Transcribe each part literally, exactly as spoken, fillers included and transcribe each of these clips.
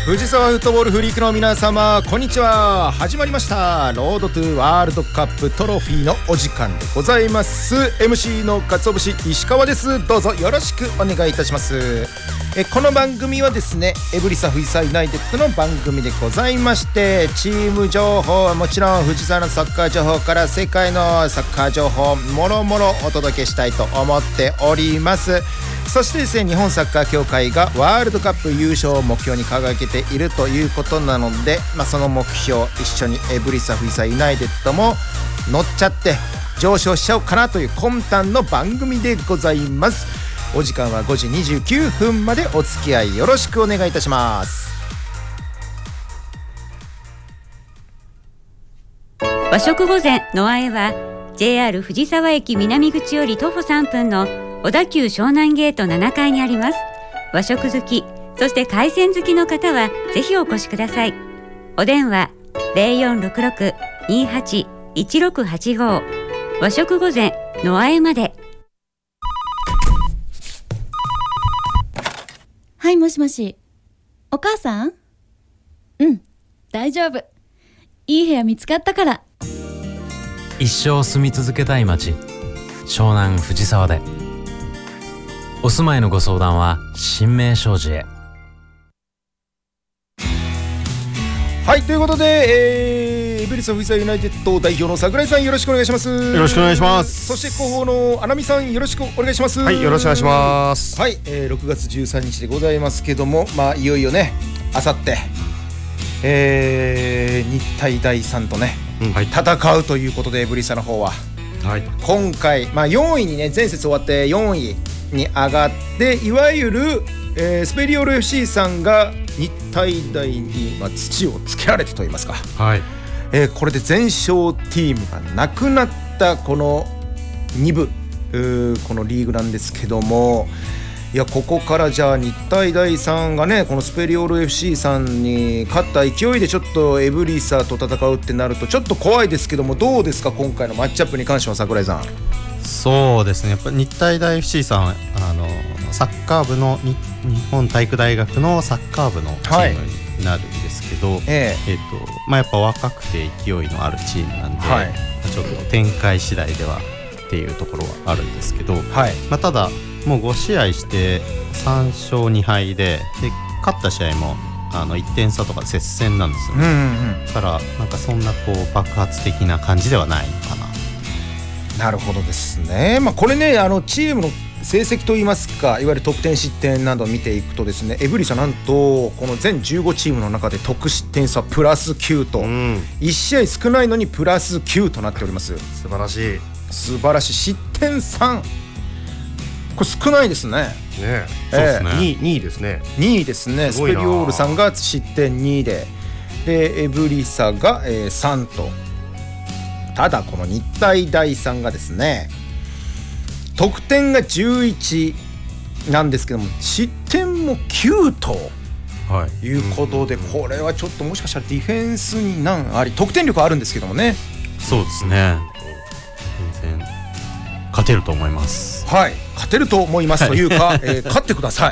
藤沢フットボールフリークの皆様、こんにちは。始まりましたロードトゥワールドカップトロフィーのお時間でございます。 エムシー の鰹節石川です。どうぞよろしくお願いいたします。えこの番組はですね、エブリサ藤沢ユナイテッドの番組でございまして、チーム情報はもちろん藤沢のサッカー情報から世界のサッカー情報もろもろお届けしたいと思っております。そしてですね、日本サッカー協会がワールドカップ優勝を目標に掲げているということなので、まあ、その目標一緒にエブリサ藤沢ユナイテッドも乗っちゃって上昇しちゃおうかなという魂胆の番組でございます。お時間はごじにじゅうきゅうふんまでお付き合いよろしくお願いいたします。 和食御膳のあえは ジェイアール 藤沢駅南口より徒歩さんぷんの小田急湘南ゲートななかいにあります。和食好き、そして海鮮好きの方はぜひお越しください。お電話 ゼロよんろくろく にはち いちろくはちご 和食御膳のあえまで。 はい、もしもし。お母さん？うん、大丈夫。いい部屋見つかったから。 一生住み続けたい街、湘南藤沢で。お住まいのご相談は新名商事へ。 はい、ということで、えー、エブリサ藤沢ユナイテッド代表の櫻井さん、よろしくお願いします。 よろしくお願いします。 そして広報の穴見さん、よろしくお願いします。 はい、よろしくお願いします。 はい、えー、ろくがつじゅうさんにちでございますけども、まあいよいよね、あさって、えー、日体大さんとね、うんはい、戦うということで、エブリサの方は、はい、今回、まあ、よんいにね、前節終わってよんいに上がって、いわゆる、えー、スペリオール エフシー さんが日体大に、まあ、土をつけられてといいますか、はいえー、これで全勝ティームがなくなったこのにぶ、このリーグなんですけども、いやここからじゃあ日体大さんがね、このスペリオール エフシー さんに勝った勢いでちょっとエブリサと戦うってなるとちょっと怖いですけども、どうですか今回のマッチアップに関しては櫻井さん。 そうですね、やっぱ日体大 エフシー さん、あのサッカー部の日本体育大学のサッカー部のチームになるんですけど、はいえーえーとまあ、やっぱ若くて勢いのあるチームなんで、はい、ちょっと展開次第ではっていうところはあるんですけど、はいまあ、ただもうごしあいしてさんしょうにはいで、で勝った試合もあのいってんさとか接戦なんですよね、うんうん、だからなんかそんなこう爆発的な感じではないのかな。 なるほどですね、まあ、これね、あのチームの成績といいますか、いわゆる得点失点などを見ていくとですね、エブリサなんとこの全じゅうごチームの中で得失点差プラスきゅうと、うん、いち試合少ないのにプラスきゅうとなっております。 素晴らしい素晴らしい。失点さん、これ少ないですね。ねえ、そうですね、えー、にいですね。 にいですね。スペリオールさんが失点にで、でエブリサが、えー、さんと。ただこの日体大さんがですね、得点がじゅういちなんですけども、失点もきゅうということで、これはちょっともしかしたらディフェンスに難あり、得点力はあるんですけどもね。 そうですね、全然勝てると思います。 はい、勝てると思いますというか、はいえー、勝ってください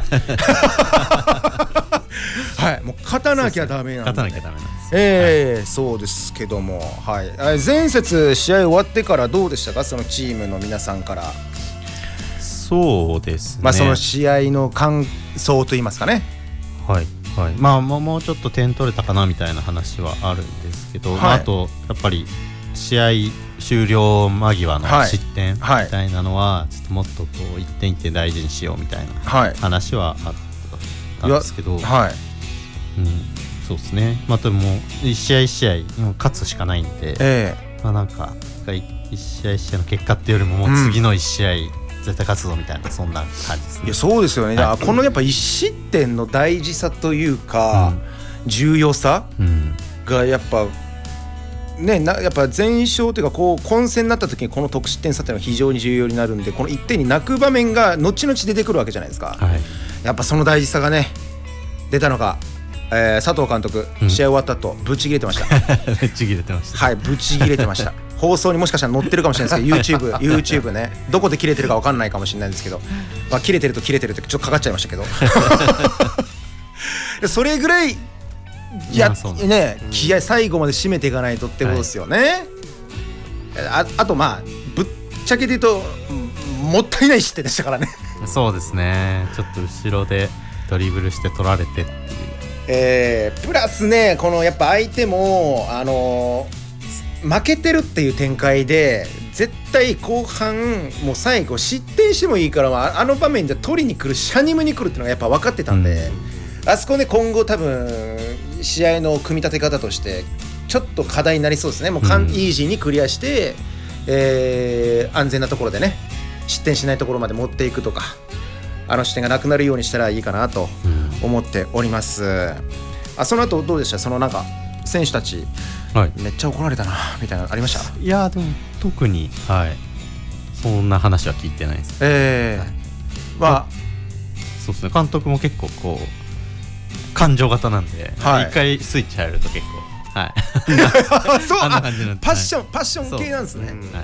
はい、もう勝たなきゃダメなんで、 勝たなきゃダメなんです。 えーはい、そうですけども、はい、前節試合終わってからどうでしたか、そのチームの皆さんから。 そうですね、 まあ、その試合の感想といいますかね。 はい、はい、まあもうちょっと点取れたかなみたいな話はあるんですけど、はいまあ、あとやっぱり試合終了間際の失点みたいなのは、ちょっともっとこう一点一点大事にしようみたいな話はあったんですけど、はいうん、そうですね、まあ、でも一試合一試合勝つしかないんで、えーまあ、なんか一試合一試合の結果っていうよりも、もう次の一試合、うん絶対勝つぞみたいな、そんな感じですね。 いやそうですよね、はい、このやっぱ一失点の大事さというか、うん、重要さがやっぱね、なやっぱ全勝というか、こう混戦になった時にこの得失点差というのは非常に重要になるんで、このいってんに泣く場面が後々出てくるわけじゃないですか、はい、やっぱその大事さがね出たのか、えー、佐藤監督、うん、試合終わった後ブチ切れてましたブチ切れてましたはい、ブチ切れてました放送にもしかしたら載ってるかもしれないですけど YouTube, YouTube ね、どこで切れてるか分かんないかもしれないんですけど、まあ、切れてると切れてるってちょっとかかっちゃいましたけどそれぐらいいやね、気合最後まで締めていかないとってことですよね、はい、あ, あとまあぶっちゃけで言うともったいない失点でしたからねそうですね、ちょっと後ろでドリブルして取られてっていう、 えー、プラスねこのやっぱ相手もあのー、負けてるっていう展開で絶対後半もう最後失点してもいいから、あの場面で取りに来るシャニムに来るっていうのがやっぱ分かってたんで、うん、あそこね今後多分試合の組み立て方としてちょっと課題になりそうですね。もうカン、うん、イージーにクリアして、えー、安全なところでね失点しないところまで持っていくとか、あの失点がなくなるようにしたらいいかなと思っております、うん、あその後どうでした？そのなんか選手たち、はい、めっちゃ怒られたなみたいなのありました？ いやでも特に、はい、そんな話は聞いてないです、 えーはい、まあそうですね、監督も結構こう感情型なんで、はい、一回スイッチ入ると結構はいそうあんな感じなんで、パッション、はい、パッション系なんですね、はい、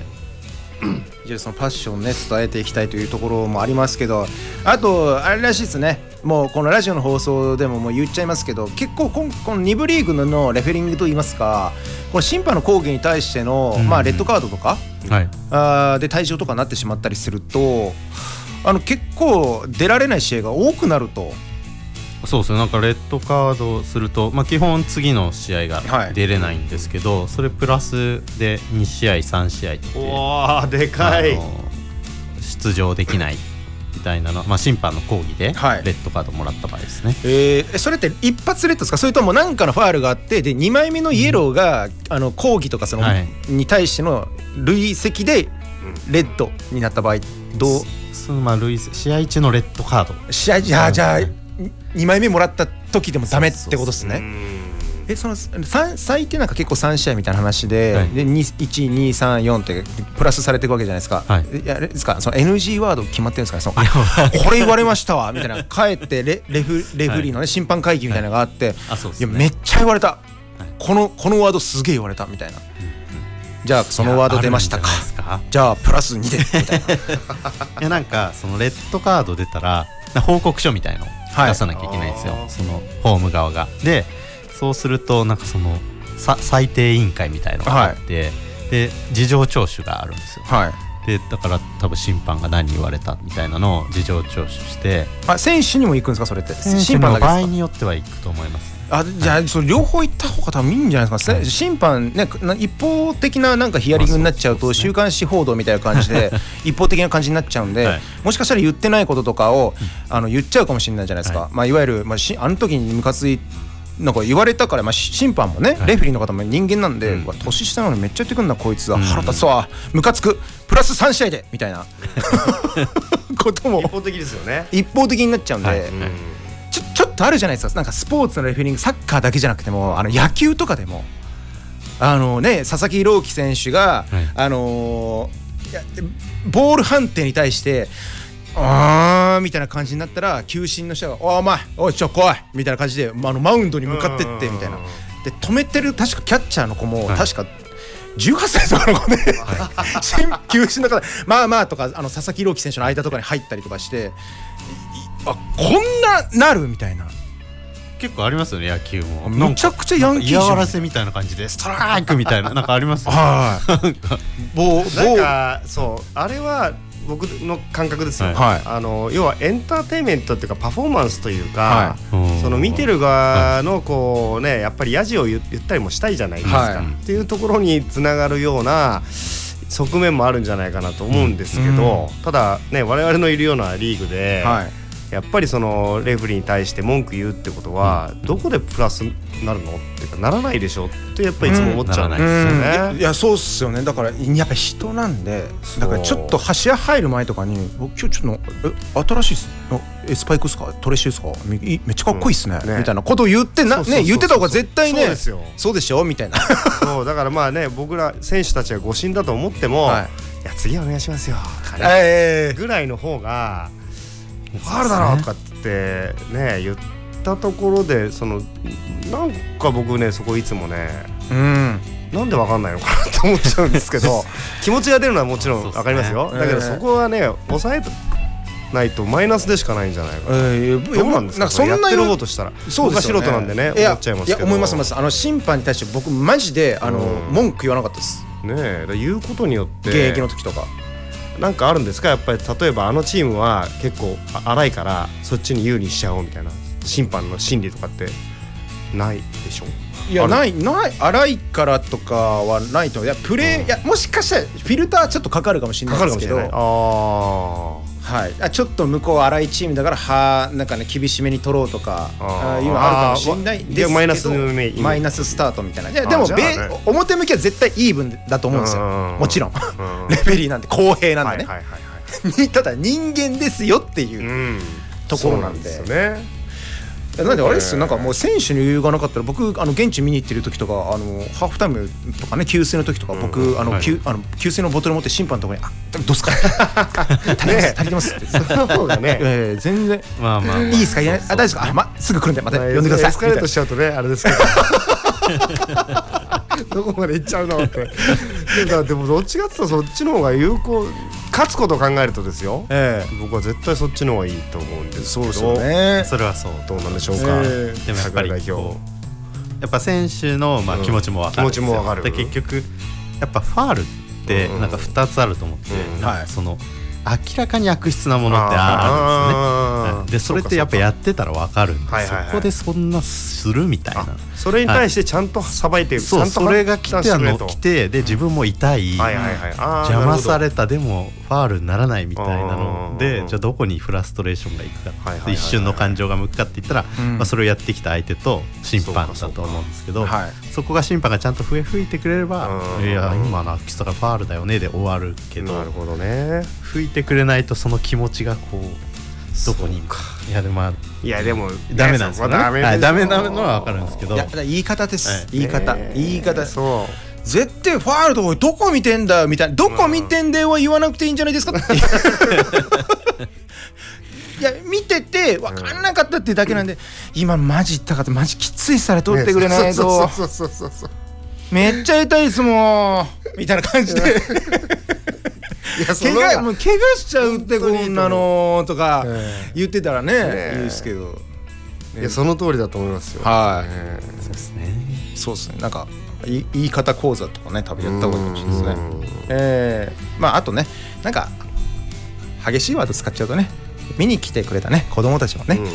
じゃあそのパッションをね伝えていきたいというところもありますけど、あとあれらしいですね、もうこのラジオの放送でももう言っちゃいますけど、結構このに部リーグのレフェリングといいますか、この審判の抗議に対しての、まあ、レッドカードとか、はい、あで退場とかになってしまったりすると、あの結構出られない試合が多くなると。 そうですね、なんかレッドカードすると、まあ、基本次の試合が出れないんですけど、はい、それプラスでに試合さん試合っておーでかい出場できないみたいなの、まあ、審判の抗議でレッドカードもらった場合ですね、はい、 えー、それって一発レッドですか？それとも何かのファールがあってでにまいめのイエローが、うん、あの抗議とかその、はい、に対しての累積でレッドになった場合どう？ そのまあ累試合中のレッドカード試合じゃあじゃあにまいめもらった時でもダメってことですね。えその最低なんか結構さん試合みたいな話で、はい、でいち、に、さん、よんってプラスされていくわけじゃないですか、はい、いやあれですかその エヌジー ワード決まってるんですかね、そのこれ言われましたわみたいな帰ってレ、レフ、レフリーの、ね、審判会議みたいなのがあって、はい、あそうですね、いやめっちゃ言われた、はい、この、このワードすげえ言われたみたいな、うんうん、じゃあそのワード出ましたか、かじゃあプラスにでみたいないやなんかそのレッドカード出たら報告書みたいの出さなきゃいけないんですよ、はい、そのホーム側が。でそうするとなんかそのさ裁定委員会みたいのがあって、はい、で事情聴取があるんですよ、はい、でだから多分審判が何言われたみたいなのを事情聴取して、 あ選手にも行くんですかそれって？ 審判の場合によっては行くと思います、ね、 あじゃあそれ両方行った方が多分いいんじゃないですか、はい、審判ね一方的ななんかヒアリングになっちゃうと週刊誌報道みたいな感じで一方的な感じになっちゃうんで、はい、もしかしたら言ってないこととかをあの言っちゃうかもしれないじゃないですか、はい、まあいわゆるまあしあの時にムカついなんか言われたから、まあ、審判もね、はい、レフェリーの方も人間なんで、うん、年下なのにめっちゃ言ってくんなこいつは、うん、腹立つわムカつくプラスさん試合でみたいなことも一方的ですよね、 一方的になっちゃうんで、はい、うん、ちょ、ちょっとあるじゃないですか、なんかスポーツのレフェリングサッカーだけじゃなくてもあの野球とかでもあのね佐々木朗希選手が、はい、あのー、ボール判定に対してあーみたいな感じになったら球審の人がお前おいちょ来いみたいな感じで、まあ、あのマウンドに向かってってみたいなで止めてる確かキャッチャーの子も、はい、確かじゅうはっさいとかの子で、はい、球審の方まあまあとかあの佐々木朗希選手の間とかに入ったりとかしてあこんななるみたいな結構ありますよね野球もめちゃくちゃヤンキーじゃん嫌がらせみたいな感じでストライクみたいななんかありますよねはいなんかそうあれは僕の感覚ですよ、はい、あの要はエンターテインメントっていうかパフォーマンスというか、はい、その見てる側のこうねやっぱりヤジを言ったりもしたいじゃないですか、はい、っていうところにつながるような側面もあるんじゃないかなと思うんですけど、うん、ただね我々のいるようなリーグで、はい、やっぱりそのレフェリーに対して文句言うってことは、うん、どこでプラスなるのっていうかならないでしょってやっぱりいつも思っちゃうんですよね、 うん、いやそうっすよね。だからやっぱ人なんでだからちょっと橋屋入る前とかに今日ちょっとえ新しいっすえスパイクっすかトレッシュっすか め, めっちゃかっこいいっすね、うんね、みたいなことを言ってなね言ってた方が絶対ねそうですよそうでしょみたいなそうだからまあね僕ら選手たちが誤審だと思っても、はい、いや次お願いしますよ、えー、ぐらいの方がファールだろとかってね言ったところでそのなんか僕ねそこいつもね、うん、なんで分かんないのかなと思っちゃうんですけど気持ちが出るのはもちろん分かりますよ、ね、だけどそこはね抑えないとマイナスでしかないんじゃないかな、えー、どうなんですか、 そんなやってる方としたら。僕は素人なんでね思っちゃいますけど。 いや思います思います。あの審判に対して僕マジであの、うん、文句言わなかったですね。え言うことによって現役の時とかなんかあるんですか、やっぱり例えばあのチームは結構荒いからそっちに有利にしちゃおうみたいな審判の心理とかってないでしょ。 いやないない荒いからとかはないと。いやプレー、うん、いやもしかしたらフィルターちょっとかかるかもしれないですけど、あはい、あちょっと向こう荒いチームだからはなんかね厳しめに取ろうとかあいうのあるかもしれないですけど、 マイナスマイナススタートみたいな。いやでも、ね、表向きは絶対イーブンだと思うんですよ、もちろんレフェリーなんで公平なんでね、はいはいはいはい、ただ人間ですよっていうところなんで、うん、そうなんですよね。なんであれですよ、なんかもう選手に余裕がなかったら僕あの現地見に行ってる時とかあのハーフタイムとかね給水の時とか僕、うん、あの、はい、給あの給水のボトル持って審判のところにあどうすか足ります足りますってその方がね、えー、全然まあまあ、まあ、いいですかいやあ大丈夫ですかあ、ますぐ来るんでまた呼んでください。 エスカレートしちゃうとねあれですけどどこまで行っちゃうのってでもどっちかって言ったらそっちの方が有効、勝つことを考えるとですよ、えー、僕は絶対そっちの方がいいと思うんですけど。 そうですよね。 それはそうどうなんでしょうか、 えー、でもやっぱりこうやっぱ選手のまあ気持ちも分かるんですよ、うん、気持ちも分かる。で結局やっぱファールってなんかふたつあると思って、うんうん、なんかその明らかに悪質なものってあるんですね。でそれってやっぱやってたら分かるんで、はいはいはい、そこでそんなするみたいな、 それに対してちゃんとさばいてる、 そうそれが来てあの来てで自分も痛い、はいはいはい、邪魔されたでもファールにならないみたいなので、じゃあどこにフラストレーションがいくか、はいはいはいはい、一瞬の感情が向くかって言ったら、うんまあ、それをやってきた相手と審判だと思うんですけど、 そ, はい、そこが審判がちゃんと笛吹いてくれれば、いや今のアキストがファールだよねで終わるけど、 なるほどね、 吹いてくれないとその気持ちがこうどこにいやでも、まあ、 いやでもダメなんですよね。ダメ、はい、ダメなのは分かるんですけど、いや言い方です、はい、言い方、えー、言い方そう絶対ファールとどこ見てんだみたいな、どこ見てんだよは言わなくていいんじゃないですかっていや見てて分かんなかったっていうだけなんで、うん、今マジ痛かったマジきついされ取ってくれないとめっちゃ痛いですもんみたいな感じでいや怪我もう怪我しちゃうってこんなのとか言ってたらね、えー、いいですけど、ね、 いやその通りだと思いますよ。 はい、えー、そうですね。そうですね。なんか言い方講座とかね多分やった方がいいかもしれないですね。えー、まああとねなんか激しいワード使っちゃうとね見に来てくれたね子供たちもね、うんうんうん、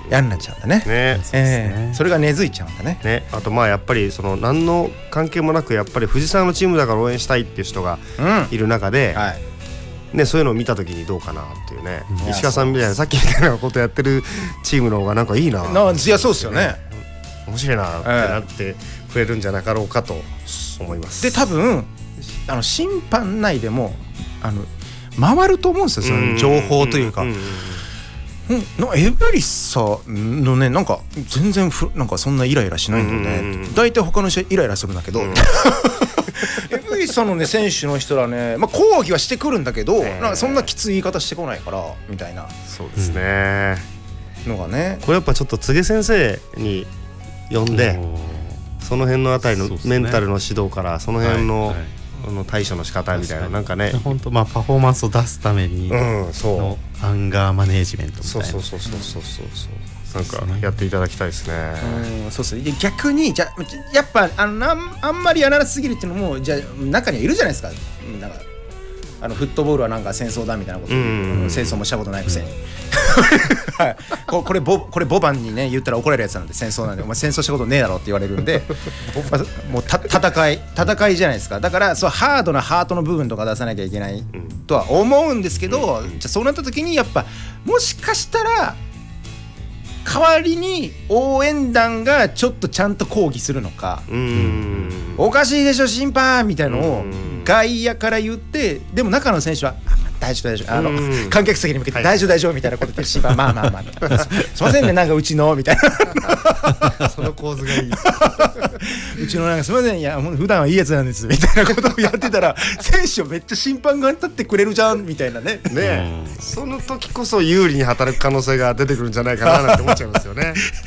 嫌になっちゃうんだね。ね、えー、ねそれが根付いちゃうんだね。 ね、あとまあやっぱりその何の関係もなくやっぱり藤沢のチームだから応援したいっていう人がいる中で、うんはいね、そういうのを見たときにどうかなっていうね、うん、石川さんみたいなさっきみたいなことやってるチームの方がなんかいいな、 ないやそうですよね、 面白いなってなってくれるんじゃなかろうかと思います。 で多分あの審判内でもあの回ると思うんですよ、その情報というか、うんうんうん、エブリッサのねなんか全然ふなんかそんなイライラしないんだよね、うんうんうん、大体他の人イライラするんだけど、うん、エブリッサのね選手の人らね、まあ、抗議はしてくるんだけど、なんかそんなきつい言い方してこないからみたいな、 そうですね、 のがね、 これやっぱちょっと柘植先生に呼んで、その辺のあたりのメンタルの指導からその辺の、はいはい、あの対処の仕方みたいな、なんかね本当まあパフォーマンスを出すためにのアンガーマネージメントみたいな、 そうそうそうそうそうそうなんかやっていただきたいですね。 うんそうそう逆にじゃやっぱあのあんまりやらなすぎるっていうのもじゃ中にはいるじゃないですか。なんかあのフットボールはなんか戦争だみたいなこと、うんうんうん、戦争もしたことないくせに、うんはい、こ, これボこれボバンにね言ったら怒られるやつなんで戦争なんでお前戦争したことねえだろって言われるんでもうた戦い戦いじゃないですか。だからそうハードなハートの部分とか出さなきゃいけないとは思うんですけど、うん、じゃあそうなった時にやっぱもしかしたら代わりに応援団がちょっとちゃんと抗議するのか、うん、おかしいでしょ審判みたいなのを外野から言って、でも中の選手は大丈夫大丈夫あの観客席に向けて大丈夫大丈夫みたいなこと言って審判まあまあまあすいませんねなんかうちのみたいなその構図がいいうちのなんかすいませんいや普段はいいやつなんですみたいなことをやってたら選手をめっちゃ審判が立ってくれるじゃんみたいなねね、その時こそ有利に働く可能性が出てくるんじゃないかななんて思っちゃいますよね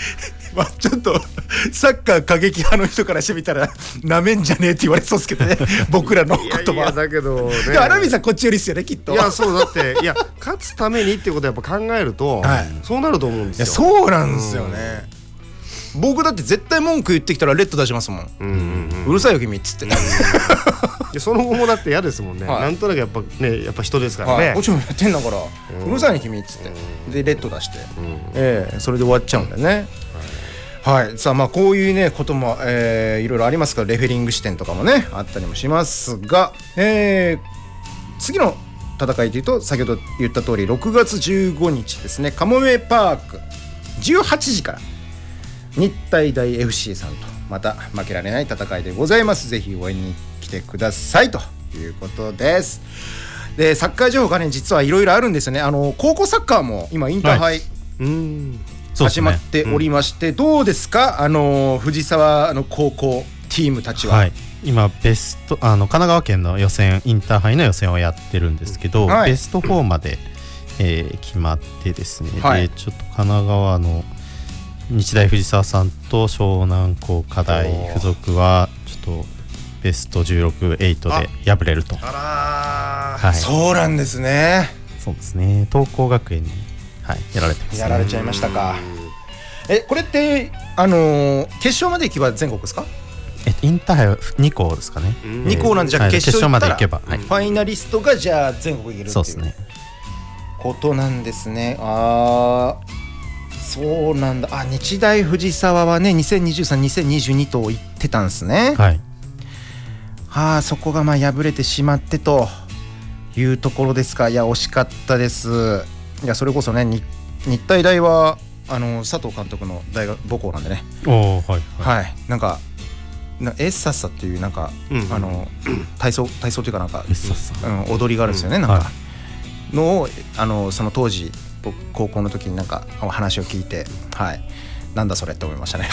まあちょっとサッカー過激派の人からしてみたらなめんじゃねえって言われそうですけどね僕らの言葉。いやいやだけどね、 で荒水さんこっちよりですよねきっと。 いやそうだっていや勝つためにってことをやっぱ考えると、はい、そうなると思うんですよ。 いやそうなんですよね、うん、僕だって絶対文句言ってきたらレッド出しますもん、うんうんうん、うるさいよ君っつっていやその後もだって嫌ですもんね、はい、なんとなくやっぱねやっぱ人ですからね、はい、 もちろんやってんだから、うん、うるさいね君っつって、うん、でレッド出して、うんえー、それで終わっちゃうんだよね、うんはい、はい、さあまあこういうねことも、えー、いろいろありますからレフェリング視点とかもねあったりもしますが、えー、次の戦いというと先ほど言った通りろくがつじゅうごにちですねカモメパークじゅうはちじから日体大 エフシー さんとまた負けられない戦いでございます。ぜひ応援に来てくださいということです。でサッカー情報がね実はいろいろあるんですよね。あの高校サッカーも今インターハイ、はい、うん始まっておりまして、ねうん、どうですかあの藤沢の高校チームたちは、はい、今ベストあの神奈川県の予選インターハイの予選をやってるんですけど、はい、ベストフォーまで、えー、決まってですね、はい、でちょっと神奈川の日大藤沢さんと湘南工科大附属はちょっとベストじゅうろく、はちで敗れると。 あら、はい、そうなんですね。 そうですね。東光学園に、はい、やられてますね。 やられちゃいましたか。えこれってあのー、決勝まで行けば全国ですか？ えインターハイに校ですかね。 に校なんでじゃあ決勝まで行けば、 はい、ファイナリストがじゃあ全国行けるっていうそうですねことなんですね。あーそうなんだ。あ日大藤沢はねにせんにじゅうさん、にせんにじゅうにと言ってたんですね。はい。はあそこがまあ敗れてしまってというところですか。いや惜しかったです。いやそれこそね日体大はあの佐藤監督の大学母校なんでね。 おはい、はい、 はい。なんかなエッサッサっていうなんか、うん、あの体操体操というかなんか、 エッサッサ、 うん、踊りがあるんですよね、うん、なんか、はい、のをあのその当時僕高校の時になんか話を聞いて、はい、なんだそれって思いましたね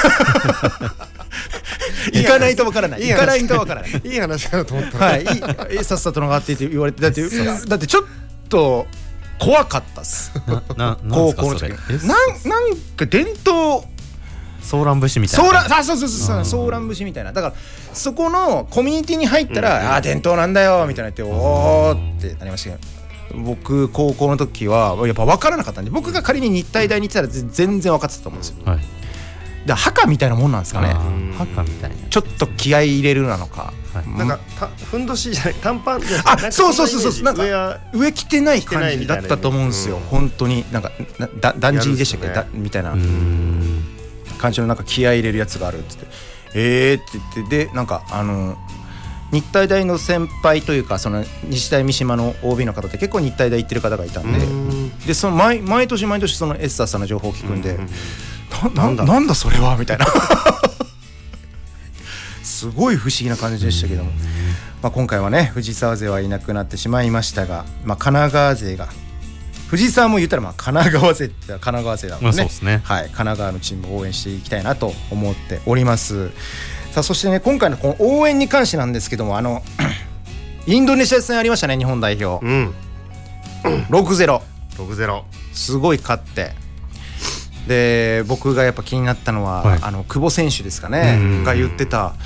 行かないとわからない行かないとわからないいい話だと思ったはい、いいさっさとのがあってって言われてだってだってちょっと怖かったっすなな高校の時なんなんか伝統ソーラン節みたいなソーランあそうそうそうソーラン節みたいなだからそこのコミュニティに入ったら、うん、あ伝統なんだよみたいな言っておーってなりましたけど僕高校の時はやっぱ分からなかったんで僕が仮に日体大に行ってたら全然分かってたと思うんですよ、はい、で墓みたいなもんなんですかね墓みたいなちょっと気合い入れるなのか、 はい、なんかたふんどしじゃない短パンじゃないあそうそうそうそうなんか上着てない感じだったと思うんですよ本当になんかだだんじりでしたっけ、ね、だみたいな感じのなんか気合い入れるやつがあるって言ってえーって言ってでなんかあの日体大の先輩というかその日大三島の オービー の方って結構日体大行ってる方がいたんで、んでその 毎, 毎年毎年そのエッサーさんの情報を聞くんで、んな, な, な, なんだそれはみたいなすごい不思議な感じでしたけども、まあ、今回はね藤沢勢はいなくなってしまいましたが、まあ、神奈川勢が藤沢も言ったらまあ神奈川勢って神奈川勢だもんね、まあ、そうですね、はい、神奈川のチームを応援していきたいなと思っております。さあそしてね今回のこの応援に関してなんですけどもあのインドネシア戦ありましたね日本代表、うん、ろくたいゼロろくたいゼロすごい勝ってで僕がやっぱ気になったのは、はい、あの久保選手ですかねが言ってた、はい、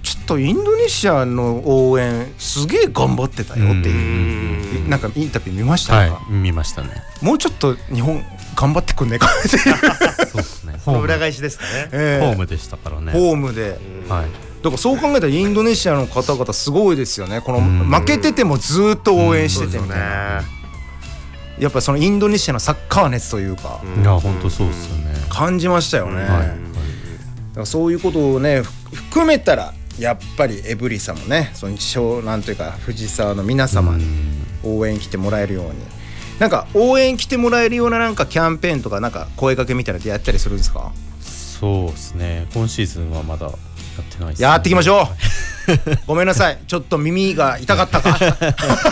ちょっとインドネシアの応援すげえ頑張ってたよっていう、なんかインタビュー見ましたか？ はい、見ましたね。 もうちょっと日本頑張ってくんねえかっていうそうですね。その裏返しですかね、 えー、ホームでしたからね。 ホームで、はい、だからそう考えたらインドネシアの方々すごいですよね。この負けててもずっと応援しててみたいな、やっぱそのインドネシアのサッカー熱というか、 いや本当そうですよね。 感じましたよね、はい、だからそういうことをね含めたらやっぱりエブリさんもねそのなんというか藤沢の皆様に応援来てもらえるように、なんか応援来てもらえるようななんかキャンペーンとかなんか声かけみたいなのやったりするんですか？ そうですね。今シーズンはまだやってないですね。 やっていきましょうごめんなさいちょっと耳が痛かったかそう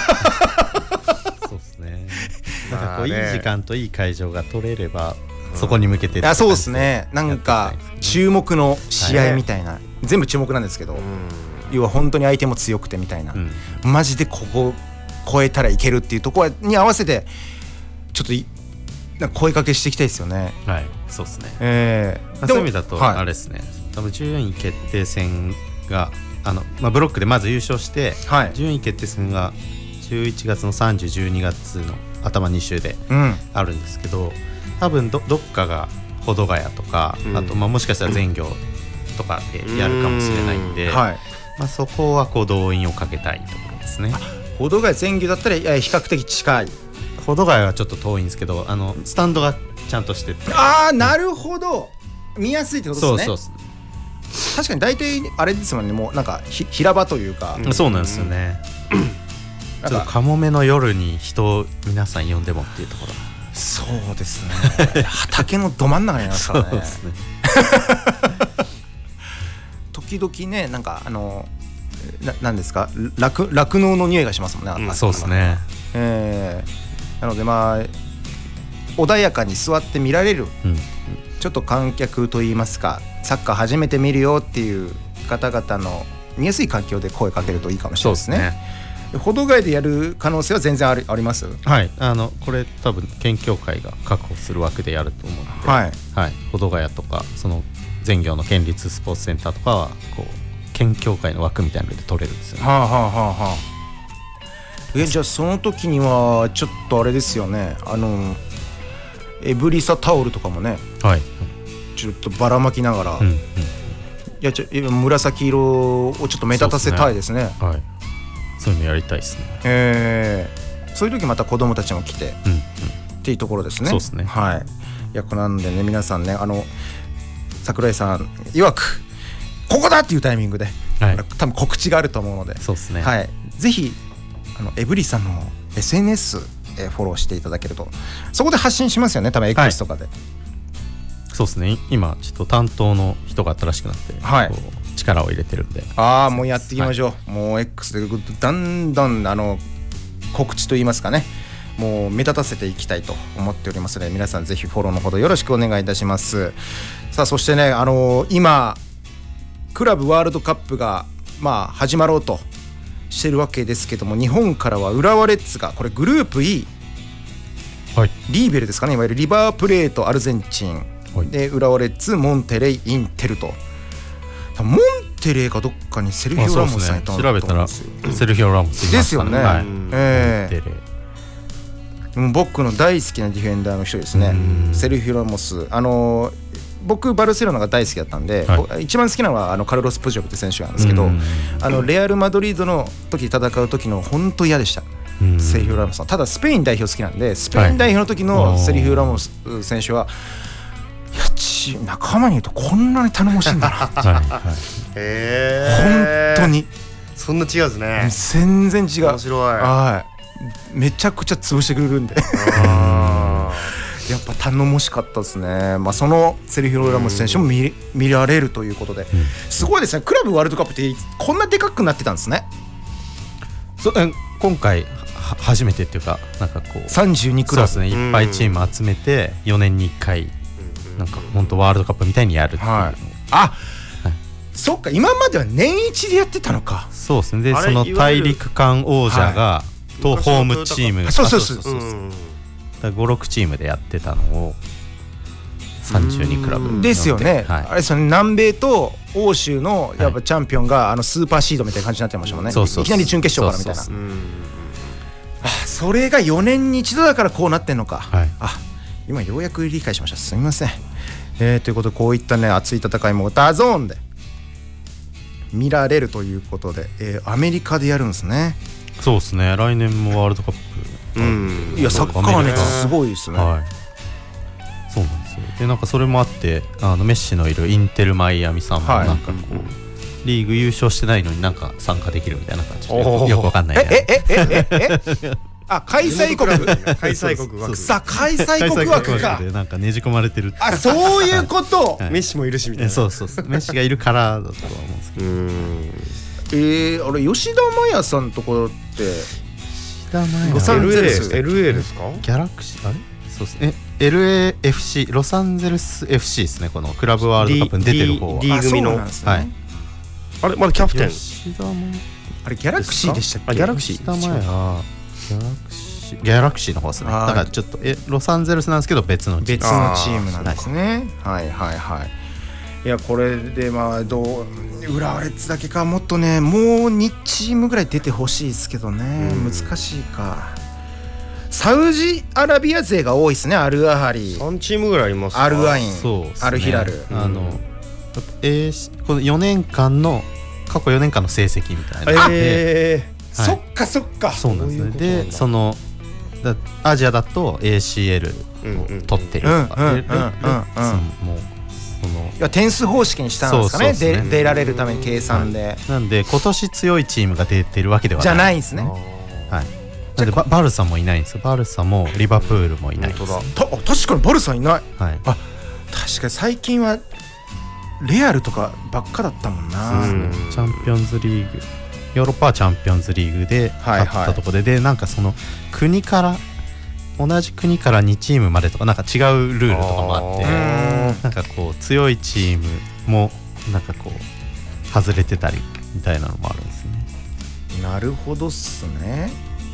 ですね。なんかこういい時間といい会場が取れればそこに向けて、 うん、いやそうですね。なんか注目の試合みたいな、はい、全部注目なんですけど、うん、要は本当に相手も強くてみたいな、うん、マジでここ超えたらいけるっていうところに合わせてちょっとなんか声かけしていきたいですよね。 はい、そうですね。 えー、そういう意味だとあれですね、はい、多分順位決定戦があの、まあ、ブロックでまず優勝して、はい、順位決定戦がじゅういちがつのさんじゅう、じゅうにがつの頭に週であるんですけど、うん、多分 ど, どっかが保土ヶ谷とか、うん、あとまあもしかしたら全業とかでやるかもしれないんで、ん、はい、まあ、そこはこう動員をかけたいところですね。 保土ヶ谷全業だったら比較的近い。 保土ヶ谷はちょっと遠いんですけど、あのスタンドがちゃんとしてて、 ああなるほど、見やすいってことですね。 そうそうそう、確かに大体あれですもんね、もうなんかひ平場というか、 うん、そうなんですよね。ちょっとカモメの夜に人を皆さん呼んでもっていうところ。 そうですね畑のど真ん中にありますからね。そうですね時々ね、なんかあのななんですか、酪農の匂いがしますもんね、 うん、そうですね。 えーなのでまあ穏やかに座って見られる、うん、ちょっと観客といいますか、サッカー初めて見るよっていう方々の見やすい環境で声かけるといいかもしれないですね。そうですね。保土ヶ谷でやる可能性は全然あり、あります。 はい、あのこれ多分県協会が確保する枠でやると思うので、はいはい、保土ヶ谷とかその全業の県立スポーツセンターとかはこう県協会の枠みたいなので取れるんですよね。はあはあはあはあ。 えじゃあその時にはちょっとあれですよね、あのエブリサタオルとかもね、はい、ちょっとばらまきながら、うんうん、いやちょ紫色をちょっと目立たせたいですね。 そうですね、はい、そういうのやりたいですね。 えー、そういう時また子供たちも来て、うんうん、っていうところですね。 そうですね、 はい、いやこれなんでね、皆さんね、あの桜井さん曰くここだっていうタイミングで、はい、多分告知があると思うので、 そうですね、 はい、ぜひあのエブリさんの エスエヌエス えフォローしていただけると、そこで発信しますよね、多分 X とかで、はい、 そうですね。今ちょっと担当の人が新しくなって、はい、こう力を入れてるんで、 ああもうやっていきましょう、はい、もう X でだんだんあの告知といいますかね、もう目立たせていきたいと思っておりますので、皆さんぜひフォローのほどよろしくお願いいたします。さあそしてね、あのー、今クラブワールドカップがまあ始まろうとしてるわけですけども、日本からは浦和レッズがこれグループ E、はい、リーベルですかね、いわゆるリバープレートアルゼンチン、はい、で浦和レッズ、モンテレイ、インテルと、モンテレイかどっかにセルヒオ・ラモスさんいたんだと思うんですよ。 調べたらセルヒオ・ラモスいましたね。 ですよね、はい、えー、もう僕の大好きなディフェンダーの人ですね、セルヒオ・ラモス。あのー僕バルセロナが大好きだったんで、はい、一番好きなのはあのカルロス・プジョルって選手なんですけど、あのレアル・マドリードの時戦う時の本当嫌でした、セルヒオ・ラモスさん。ただスペイン代表好きなんで、スペイン代表の時のセルヒオ・ラモス選手は、はい、いやち仲間に言うとこんなに頼もしいんだなって、はいはい、へー、本当にそんな違うんですね。 全然違う。 面白い。 はい、めちゃくちゃ潰してくれるんであやっぱ頼もしかったですね。まあ、そのセルヒオ・ラモス選手も 見, 見られるということで、うん、すごいですね。クラブワールドカップってこんなでかくなってたんですね。 そ今回初めてっていうか、なんかこうさんじゅうにクラブ、 そうですね、いっぱいチーム集めてよねんにいっかいなんか本当ワールドカップみたいにやるっていう、はい、 あ、はい、そっか、今までは年一でやってたのか。 そうですね。でその大陸間王者が、はい、とホームチームが、 そうそうそうそう、 ごろくチームでやってたのをさんじゅうにクラブですよね、はい、あれですよね。南米と欧州のやっぱチャンピオンが、はい、あのスーパーシードみたいな感じになってましたもんね。そうそうそう、いきなり準決勝からみたいな。そうそうそう、あ、それがよねんに一度だからこうなってんのか、はい、あ、今ようやく理解しました。すみません、えー、ということでこういったね熱い戦いもダゾーンで見られるということで、えー、アメリカでやるんですね。 そうですね、来年もワールドカップ、 うん、いやサッカー熱すごいですね、はい、 そうなんですよ。でなんかそれもあって、あのメッシのいるインテルマイアミさんもなんかこう、はい、リーグ優勝してないのになんか参加できるみたいな感じで、よ, よくわかんないええええええあ、開催国開催国枠、 さあ開催国枠かでなんかねじ込まれてる。 あ、そういうこと、 はい、メッシもいるしみたいな。 そうそうそう、メッシがいるからだとは思うんですけど。うーん、 えー、あれ吉田麻也さんのところってロサンゼルス エルエー ですか？ ギャラクシー、あれそうですね、 エルエーエフシー ロサンゼルス エフシー ですね、このクラブワールドカップに出てる方は D, D 組の、ね、はい、あれまだキャプテン吉田もあれギャラクシーでしたっけ？ ギャラクシー、吉田麻也ギャラクシギャラクシーの方ですね。だからちょっとえロサンゼルスなんですけど別のチーム別のチームなんですね。はいはいはい。いやこれでまあどう浦和レッズだけか、もっとねもうにチームぐらい出てほしいですけどね、難しいか。サウジアラビア勢が多いですね。アルアハリ、 さんチームぐらいありますか。 アルアイン、 そうですね、 アルヒラル、 あの、えー、このよねんかんの過去よねんかんの成績みたいなので、 えーはい、そっかそっか、 そうなんですね。でそのだアジアだと エーシーエル を取ってるとか、もうそのいや点数方式にしたんですかね。で出られるために計算で、はい、 なんで今年強いチームが出てるわけではないじゃないんですね。 はい。なんで バ, バルサもいないんですよ。バルサもリバプールもいないです。 本当だ。た確かにバルサいない。 はい。 あ、確かに最近はレアルとかばっかだったもんな。 そうですね。チャンピオンズリーグ、ヨーロッパはチャンピオンズリーグで勝ったところで、はいはい、でなんかその国から同じ国からにチームまでとかなんか違うルールとかもあって、なんかこう強いチームもなんかこう外れてたりみたいなのもあるんですね。 なるほどっすね。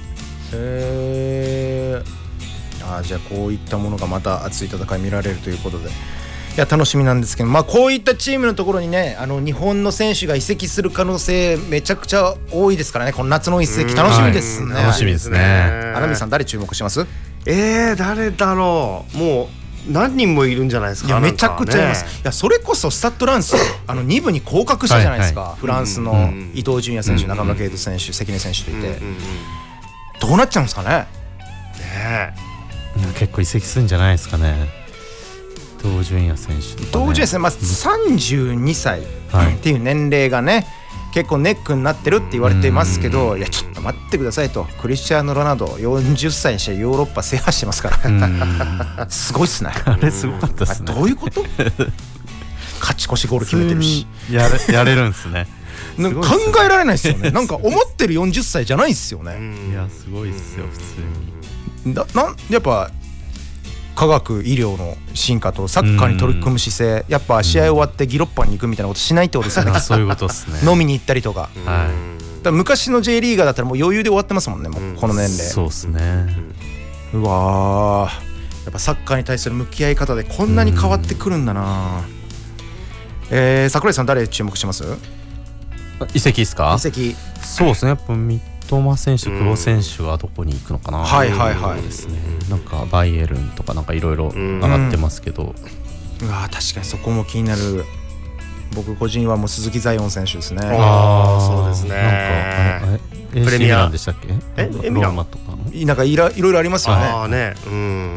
えー、あじゃあこういったものがまた熱い戦い見られるということで、いや楽しみなんですけど、まあこういったチームのところにね、あの日本の選手が移籍する可能性めちゃくちゃ多いですからね。この夏の移籍楽しみですね。 楽しみですね。 荒見さん誰注目します？ えー、誰だろう。もう何人もいるんじゃないですか。 いやめちゃくちゃいます、ね、いやそれこそスタッドランスあのに部に降格したじゃないですか、はいはい、フランスの伊東純也選手、うん、中村圭斗選手、関根選手といて、うんうんうん、どうなっちゃうんですかね。ねえ、結構移籍するんじゃないですかね。伊東純也選手とか、ね、伊東純也選手、まあ、さんじゅうにさいっていう年齢がね、結構ネックになってるって言われてますけど、いやちょっと待ってくださいと、クリスチャーノ・ロナウドよんじゅっさいにしてヨーロッパ制覇してますからすごいっすね。 あれすごかったっすね。 どういうこと勝ち越しゴール決めてるしや れ, やれるんですね。 す考えられないですよね。なんか思ってるよんじゅっさいじゃないっすよね。 いやすごいっすよ普通に。 だなんやっぱ科学医療の進化とサッカーに取り組む姿勢、やっぱ試合終わってギロッパに行くみたいなことしないってことですよね。 そういうことですね。 飲みに行ったりとか、はい、だ昔の J リーガーだったらもう余裕で終わってますもんね、もうこの年齢。 そうですね。 うわー、やっぱサッカーに対する向き合い方でこんなに変わってくるんだな。えー、櫻井さん誰注目します？ 移籍ですか？ 移籍、 そうですね。やっぱ三笘選手と久保選手はどこに行くのかな。 はいはいはいですね。なんかバイエルンとかなんかいろいろ上がってますけど、 うわ確かにそこも気になる。僕個人はもう鈴木彩艶選手ですね。 ああそうですね。 なんかプレミアでしたっけ？ えエミランとかなんかいろいろありますよね。 ああね、うん、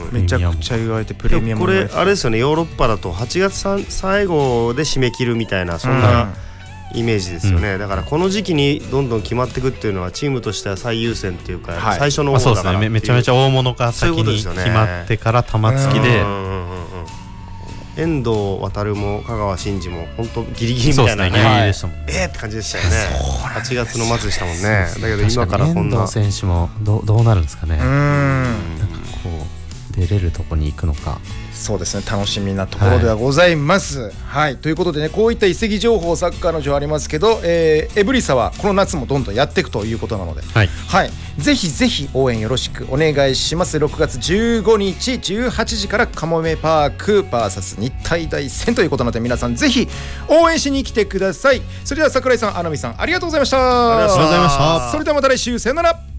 めちゃくちゃ言われてプレミアム。 これあれですよね。ヨーロッパだとはちがつ最後で締め切るみたいなそんなイメージですよね、うん、だからこの時期にどんどん決まっていくっていうのはチームとしては最優先っていうか、はい、最初の方だから、まあ、そうですね。 めちゃめちゃ大物が先に決まってから玉突きで、 遠藤航も香川真司も本当ギリギリみたいなね、 ギリギリでしたもんね。 えーって感じでしたよね。はちがつの末でしたもんね。だけど今からこんな遠藤選手も ど, どうなるんですかね。うーん、なんかこう出れるとこに行くのか。 そうですね、楽しみなところではございます、はいはい、ということでね、こういった移籍情報サッカーの情報ありますけど、えー、エブリサはこの夏もどんどんやっていくということなので、はいはい、ぜひぜひ応援よろしくお願いします。ろくがつじゅうごにちじゅうはちじからカモメパーク ブイエス 日体大戦ということなので、皆さんぜひ応援しに来てください。それでは櫻井さん、穴見さん、ありがとうございました。 ありがとうございました。 それではまた来週、さよなら。